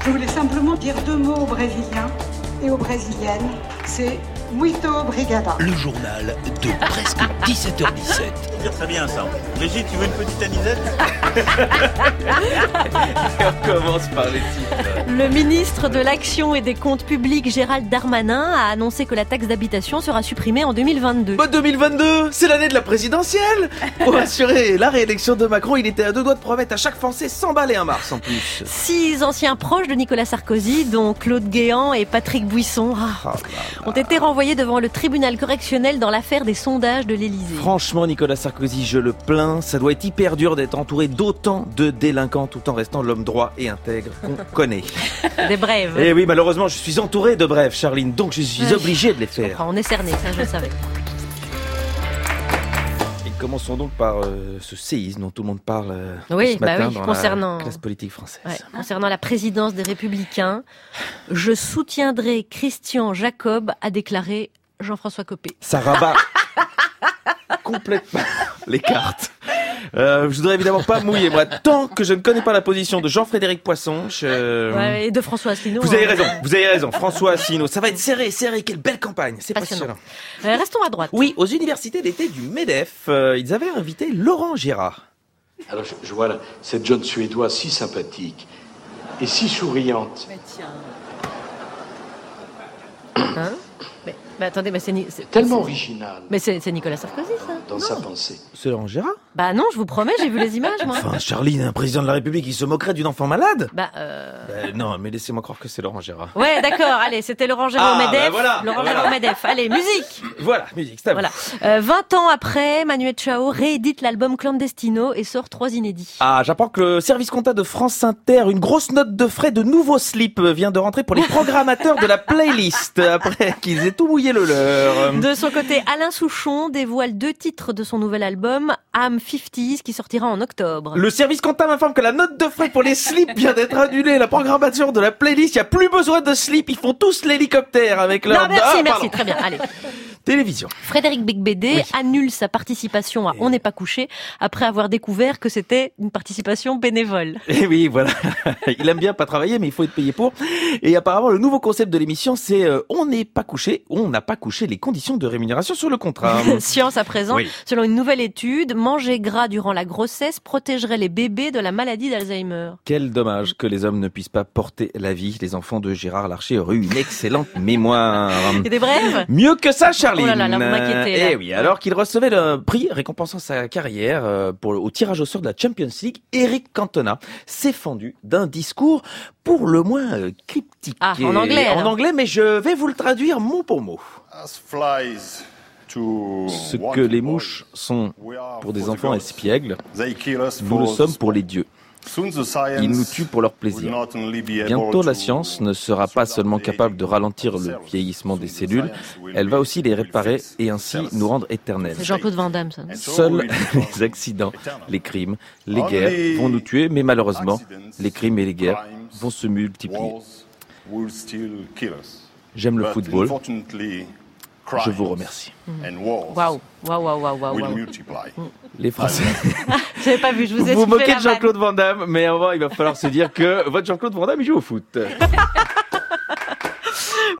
Je voulais simplement dire 2 mots aux Brésiliens et aux Brésiliennes. C'est muito obrigada. Le journal de presque 17h17. C'est très bien ça. Brigitte, tu veux une petite anisette? Et on commence par les titres. Le ministre de l'Action et des Comptes Publics, Gérald Darmanin, a annoncé que la taxe d'habitation sera supprimée en 2022. 2022, c'est l'année de la présidentielle. Pour assurer la réélection de Macron, il était à 2 doigts de promettre à chaque Français 100 balles et un mars en plus. 6 anciens proches de Nicolas Sarkozy, dont Claude Guéant et Patrick Buisson, ont été renvoyés devant le tribunal correctionnel dans l'affaire des sondages de l'Élysée. Franchement, Nicolas Sarkozy, je le plains, ça doit être hyper dur d'être entouré d'autant de délinquants tout en restant l'homme droit et intègre qu'on connaît. Des brèves. Et oui, malheureusement, je suis entouré de brèves, Charline, donc je suis obligé de les faire. On est cerné, ça je le savais. Et commençons donc par ce séisme dont tout le monde parle Oui, ce matin dans concernant la classe politique française. Ouais, concernant la présidence des Républicains, je soutiendrai Christian Jacob, a déclaré Jean-François Copé. Ça rabat complètement les cartes. Je voudrais évidemment pas mouiller, moi, tant que je ne connais pas la position de Jean-Frédéric Poisson. Et de François Asselineau. Vous avez raison, François Asselineau. Ça va être serré, quelle belle campagne, c'est passionnant. Restons à droite. Oui, aux universités d'été du MEDEF, ils avaient invité Laurent Gérard. Alors je vois là, cette jeune Suédoise si sympathique et si souriante. Mais tiens. Hein? Mais attendez, c'est Tellement original Mais c'est Nicolas Sarkozy, ça. dans sa pensée. C'est Laurent Gérard? Bah non, je vous promets, j'ai vu les images, moi. Enfin, Charline, un président de la République, il se moquerait d'une enfant malade? Non, mais laissez-moi croire que c'est Laurent Gérard. Ouais, d'accord, allez, c'était Laurent Gérard au MEDEF. Laurent Gérard au MEDEF. Allez, musique. Voilà, musique, c'est à vous. Voilà. 20 ans après, Manu Chao réédite l'album Clandestino et sort 3 inédits. Ah, j'apprends que le service compta de France Inter, une grosse note de frais de nouveau slip vient de rentrer pour les programmateurs de la playlist, après qu'ils aient tout mouillé le leur. De son côté, Alain Souchon dévoile 2 titres de son nouvel album, Am 50s, qui sortira en octobre. Le service comptable m'informe que la note de frais pour les slips vient d'être annulée. La programmation de la playlist, il n'y a plus besoin de slip. Ils font tous l'hélicoptère avec leur... Non, merci, très bien, allez. Télévision. Frédéric Becbédé annule sa participation à On n'est pas couché après avoir découvert que c'était une participation bénévole. Et oui, voilà. Il aime bien pas travailler, mais il faut être payé pour. Et apparemment, le nouveau concept de l'émission, c'est On n'est pas couché, on n'a pas couché, les conditions de rémunération sur le contrat. Science à présent. Oui. Selon une nouvelle étude, manger gras durant la grossesse protégerait les bébés de la maladie d'Alzheimer. Quel dommage que les hommes ne puissent pas porter la vie. Les enfants de Gérard Larcher auraient eu une excellente mémoire. Et des brèves? Mieux que ça, Charlie. Oh là là, vous m'inquiétez, là. Eh oui, alors qu'il recevait le prix récompensant sa carrière au tirage au sort de la Champions League, Eric Cantona s'est fendu d'un discours pour le moins cryptique. Ah, en anglais. En anglais, mais je vais vous le traduire mot pour mot. Ce que les mouches sont pour des enfants espiègles, nous le sommes pour les dieux. Ils nous tuent pour leur plaisir. Bientôt, la science ne sera pas seulement capable de ralentir le vieillissement des cellules, elle va aussi les réparer et ainsi nous rendre éternels. C'est Jean-Claude Van Damme, ça. Seuls les accidents, les crimes, les guerres vont nous tuer, mais malheureusement, les crimes et les guerres vont se multiplier. J'aime le football. Je vous remercie. Waouh. Les Français. J'avais pas vu, je vous ai Vous soufflé moquez la de Jean-Claude Van Damme, mais il va falloir se dire que votre Jean-Claude Van Damme, il joue au foot.